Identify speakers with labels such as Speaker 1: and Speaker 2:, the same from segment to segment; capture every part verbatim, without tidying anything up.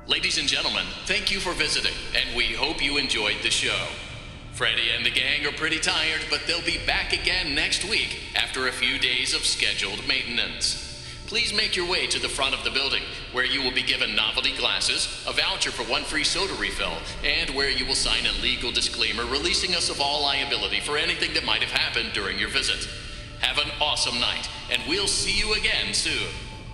Speaker 1: Ladies and gentlemen, thank you for visiting, and we hope you enjoyed the show. Freddy and the gang are pretty tired, but they'll be back again next week after a few days of scheduled maintenance. Please make your way to the front of the building, where you will be given novelty glasses, a voucher for one free soda refill, and where you will sign a legal disclaimer releasing us of all liability for anything that might have happened during your visit. Have an awesome night, and we'll see you again soon.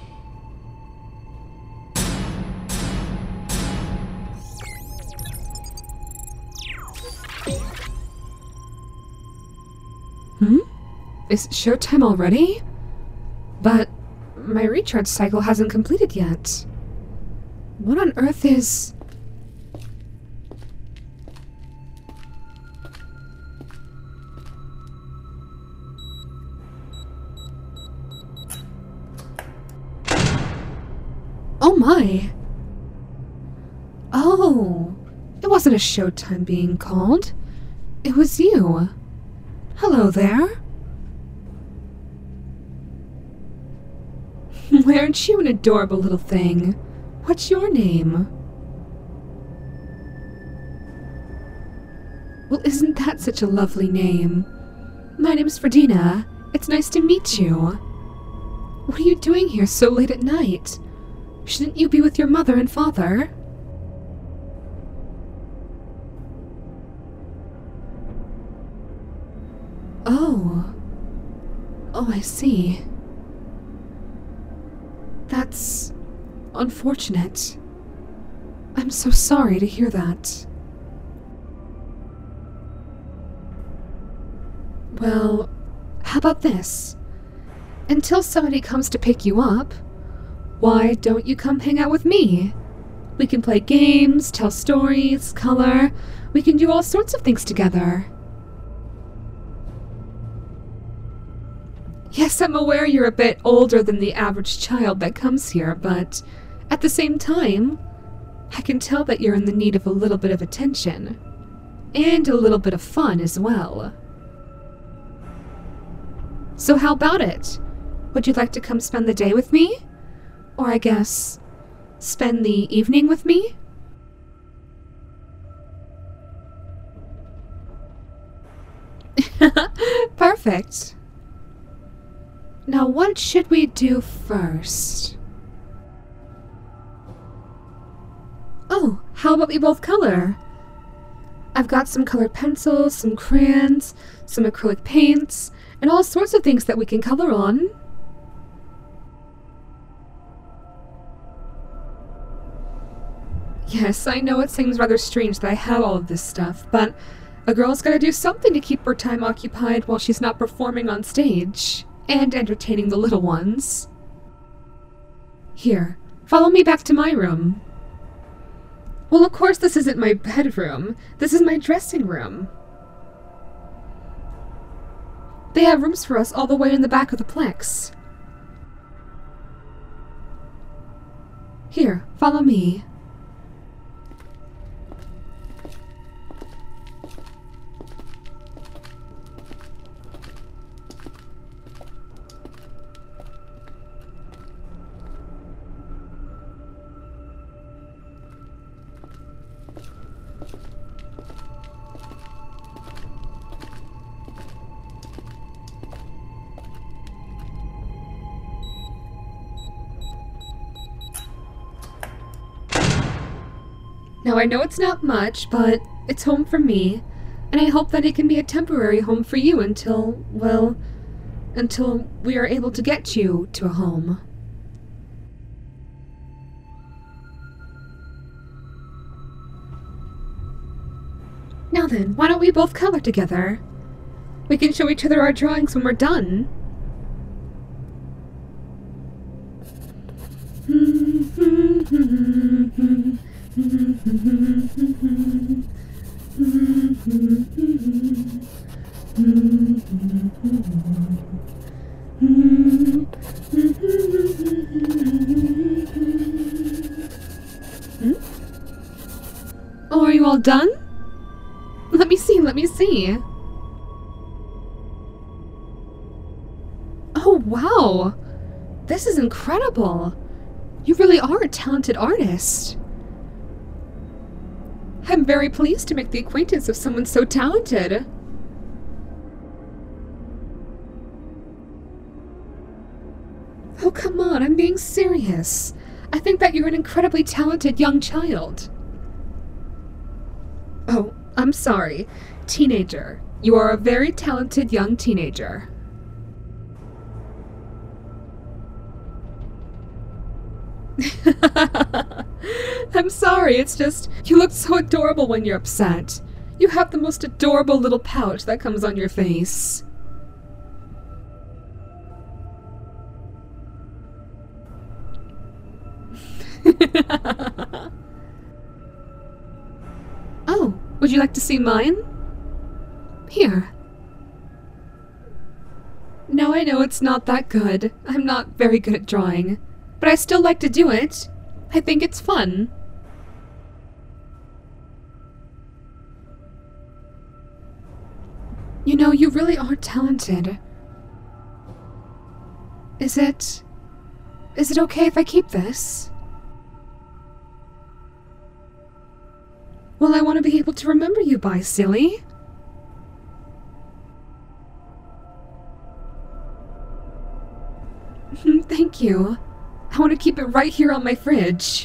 Speaker 2: Hmm? Is it showtime already? But my recharge cycle hasn't completed yet. What on earth is... Oh my! Oh! It wasn't a showtime being called. It was you. Hello there. Why aren't you an adorable little thing? What's your name? Well, isn't that such a lovely name? My name's Fredina. It's nice to meet you. What are you doing here so late at night? Shouldn't you be with your mother and father? Oh. Oh, I see. That's unfortunate. I'm so sorry to hear that. Well, how about this? Until somebody comes to pick you up, why don't you come hang out with me? We can play games, tell stories, color. We can do all sorts of things together. Yes, I'm aware you're a bit older than the average child that comes here, but at the same time, I can tell that you're in the need of a little bit of attention. And a little bit of fun as well. So how about it? Would you like to come spend the day with me? Or I guess, spend the evening with me? Perfect. Now, what should we do first? Oh, how about we both color? I've got some colored pencils, some crayons, some acrylic paints, and all sorts of things that we can color on. Yes, I know it seems rather strange that I have all of this stuff, but a girl's gotta do something to keep her time occupied while she's not performing on stage. And entertaining the little ones. Here, follow me back to my room. Well, of course this isn't my bedroom. This is my dressing room. They have rooms for us all the way in the back of the Plex. Here, follow me. Now, I know it's not much, but it's home for me, and I hope that it can be a temporary home for you until, well, until we are able to get you to a home. Now then, why don't we both color together? We can show each other our drawings when we're done. Hmm? Oh, are you all done? Let me see, let me see. Oh, wow. This is incredible. You really are a talented artist. I'm very pleased to make the acquaintance of someone so talented. Oh, come on, I'm being serious. I think that you're an incredibly talented young child. Oh, I'm sorry. Teenager. You are a very talented young teenager. I'm sorry, it's just, you look so adorable when you're upset. You have the most adorable little pout that comes on your face. Oh, would you like to see mine? Here. No, I know it's not that good. I'm not very good at drawing. But I still like to do it. I think it's fun. You know, you really are talented. Is it... Is it okay if I keep this? Well, I want to be able to remember you by, silly. Thank you. I want to keep it right here on my fridge.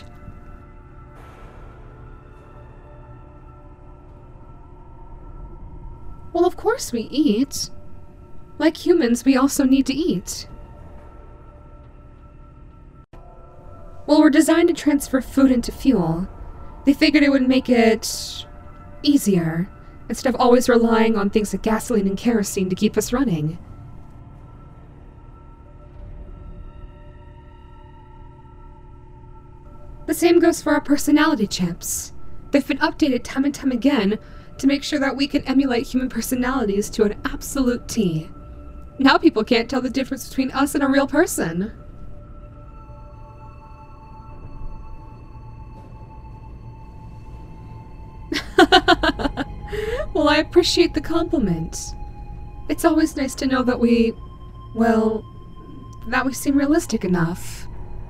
Speaker 2: Well, of course we eat. Like humans, we also need to eat. Well, we're designed to transfer food into fuel. They figured it would make it easier, instead of always relying on things like gasoline and kerosene to keep us running. The same goes for our personality chips. They've been updated time and time again to make sure that we can emulate human personalities to an absolute T. Now people can't tell the difference between us and a real person. Well, I appreciate the compliment. It's always nice to know that we, well, that we seem realistic enough.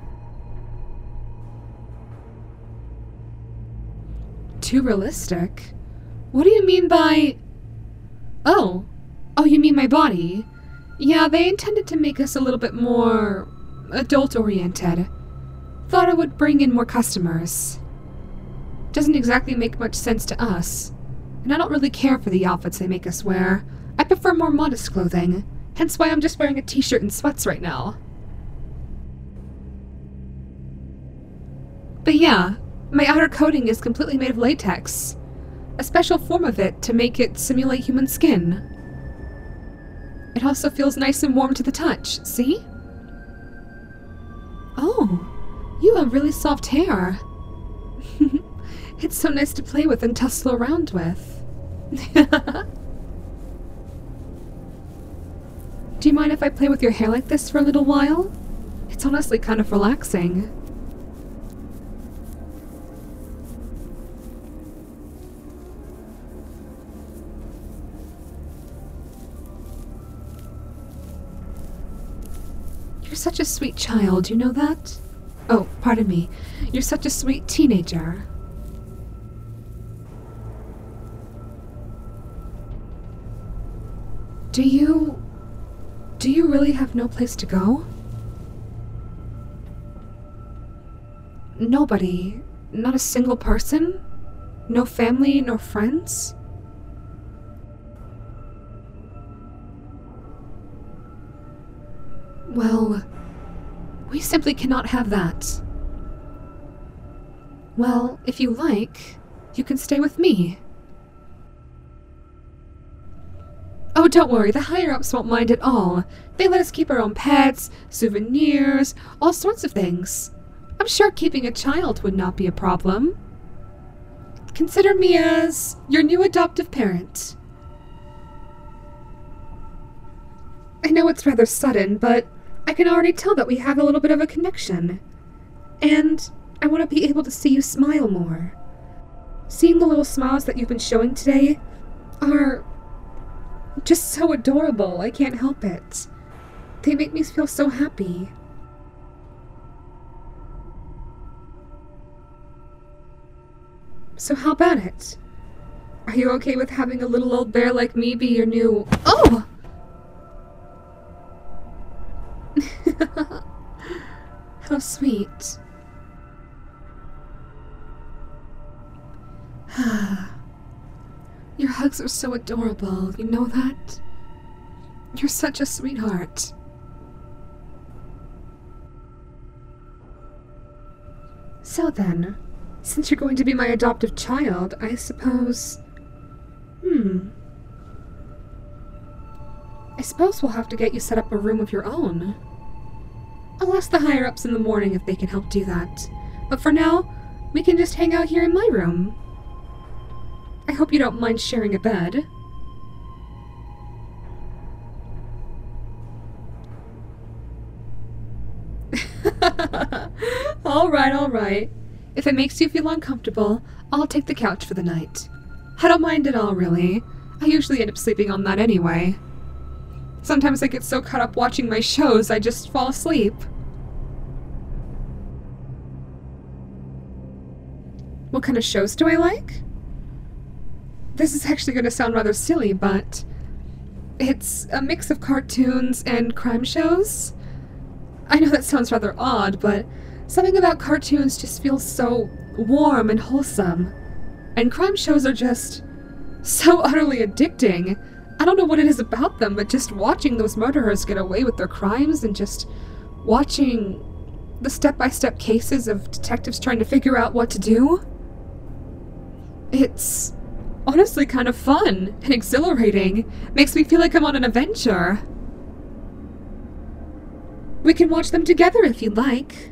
Speaker 2: Too realistic? What do you mean by... Oh. Oh, you mean my body? Yeah, they intended to make us a little bit more adult-oriented. Thought it would bring in more customers. Doesn't exactly make much sense to us. And I don't really care for the outfits they make us wear. I prefer more modest clothing. Hence why I'm just wearing a t-shirt and sweats right now. But yeah, my outer coating is completely made of latex. A special form of it to make it simulate human skin. It also feels nice and warm to the touch, see? Oh, you have really soft hair. It's so nice to play with and tussle around with. Do you mind if I play with your hair like this for a little while? It's honestly kind of relaxing. You're such a sweet child, you know that? Oh, pardon me. You're such a sweet teenager. Do you... Do you really have no place to go? Nobody. Not a single person? No family, no friends? Well, we simply cannot have that. Well, if you like, you can stay with me. Oh, don't worry, the higher-ups won't mind at all. They let us keep our own pets, souvenirs, all sorts of things. I'm sure keeping a child would not be a problem. Consider me as your new adoptive parent. I know it's rather sudden, but I can already tell that we have a little bit of a connection. And I want to be able to see you smile more. Seeing the little smiles that you've been showing today are just so adorable, I can't help it. They make me feel so happy. So how about it? Are you okay with having a little old bear like me be your new— Oh! How sweet. Your hugs are so adorable, you know that? You're such a sweetheart. So then, since you're going to be my adoptive child, I suppose... Hmm... I suppose we'll have to get you set up a room of your own. I'll ask the higher-ups in the morning if they can help do that. But for now, we can just hang out here in my room. I hope you don't mind sharing a bed. Alright, alright. If it makes you feel uncomfortable, I'll take the couch for the night. I don't mind at all, really. I usually end up sleeping on that anyway. Sometimes I get so caught up watching my shows, I just fall asleep. What kind of shows do I like? This is actually going to sound rather silly, but it's a mix of cartoons and crime shows. I know that sounds rather odd, but something about cartoons just feels so warm and wholesome. And crime shows are just so utterly addicting. I don't know what it is about them, but just watching those murderers get away with their crimes and just watching the step-by-step cases of detectives trying to figure out what to do. It's honestly kind of fun and exhilarating. Makes me feel like I'm on an adventure. We can watch them together if you'd like.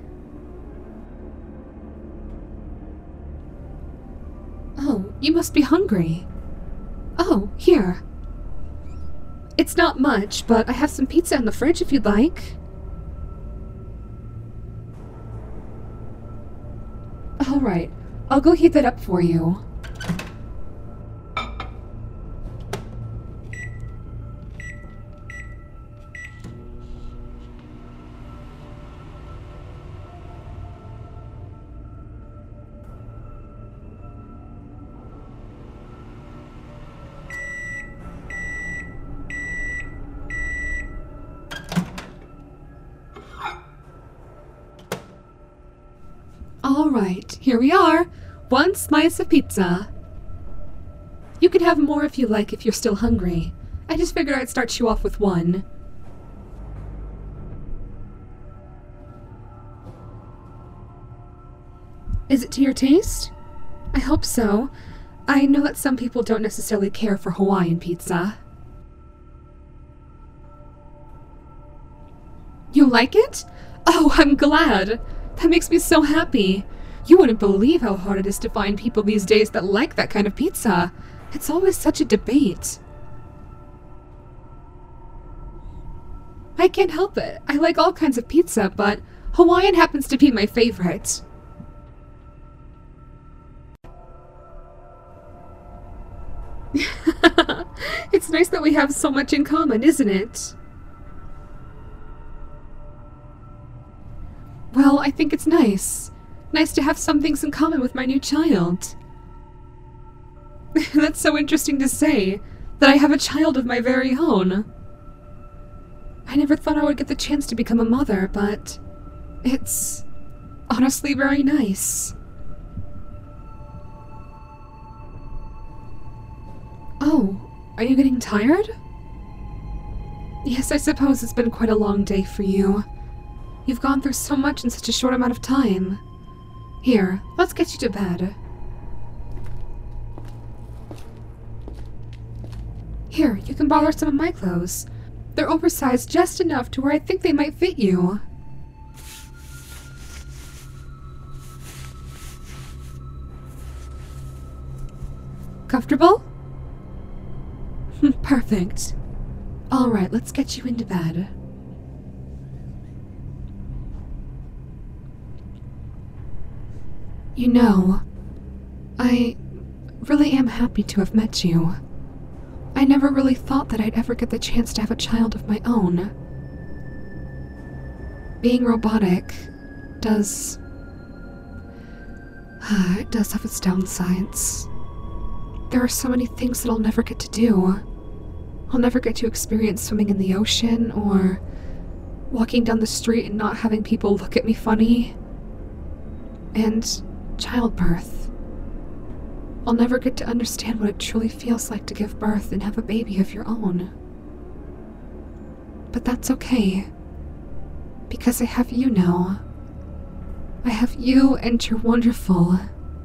Speaker 2: Oh, you must be hungry. Oh, here. It's not much, but I have some pizza in the fridge if you'd like. Alright, I'll go heat that up for you. Alright, here we are. One slice of pizza. You can have more if you like if you're still hungry. I just figured I'd start you off with one. Is it to your taste? I hope so. I know that some people don't necessarily care for Hawaiian pizza. You like it? Oh, I'm glad. That makes me so happy. You wouldn't believe how hard it is to find people these days that like that kind of pizza. It's always such a debate. I can't help it. I like all kinds of pizza, but Hawaiian happens to be my favorite. It's nice that we have so much in common, isn't it? Well, I think it's nice. Nice to have some things in common with my new child. That's so interesting to say, that I have a child of my very own. I never thought I would get the chance to become a mother, but it's honestly very nice. Oh, are you getting tired? Yes, I suppose it's been quite a long day for you. You've gone through so much in such a short amount of time. Here, let's get you to bed. Here, you can borrow some of my clothes. They're oversized just enough to where I think they might fit you. Comfortable? Perfect. Alright, let's get you into bed. You know, I really am happy to have met you. I never really thought that I'd ever get the chance to have a child of my own. Being robotic does It does have its downsides. There are so many things that I'll never get to do. I'll never get to experience swimming in the ocean, or walking down the street and not having people look at me funny. And childbirth. I'll never get to understand what it truly feels like to give birth and have a baby of your own. But that's okay, because I have you now. I have you, and you're wonderful.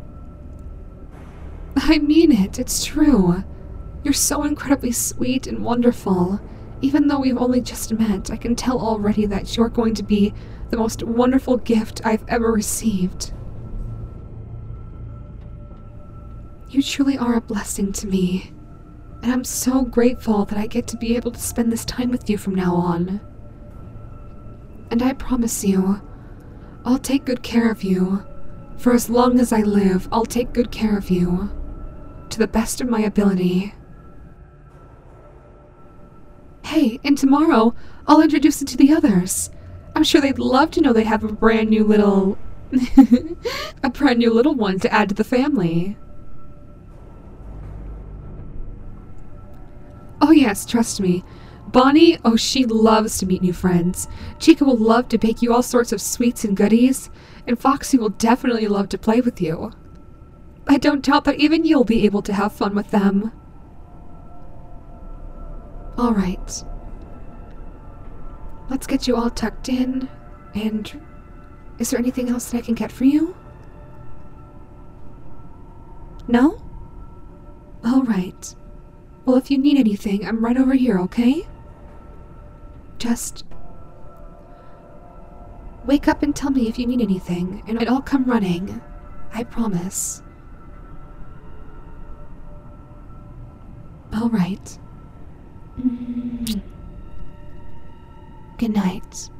Speaker 2: I mean it, it's true. You're so incredibly sweet and wonderful. Even though we've only just met, I can tell already that you're going to be the most wonderful gift I've ever received. You truly are a blessing to me, and I'm so grateful that I get to be able to spend this time with you from now on. And I promise you, I'll take good care of you. For as long as I live, I'll take good care of you. To the best of my ability. Hey, and tomorrow, I'll introduce it to the others. I'm sure they'd love to know they have a brand new little... a brand new little one to add to the family. Oh yes, trust me. Bonnie, oh, she loves to meet new friends. Chica will love to bake you all sorts of sweets and goodies, and Foxy will definitely love to play with you. I don't doubt that even you'll be able to have fun with them. Alright. Let's get you all tucked in, and is there anything else that I can get for you? No? Alright. Well, if you need anything, I'm right over here, okay? Just wake up and tell me if you need anything, and I'll come running. I promise. All right. Mm. Good night.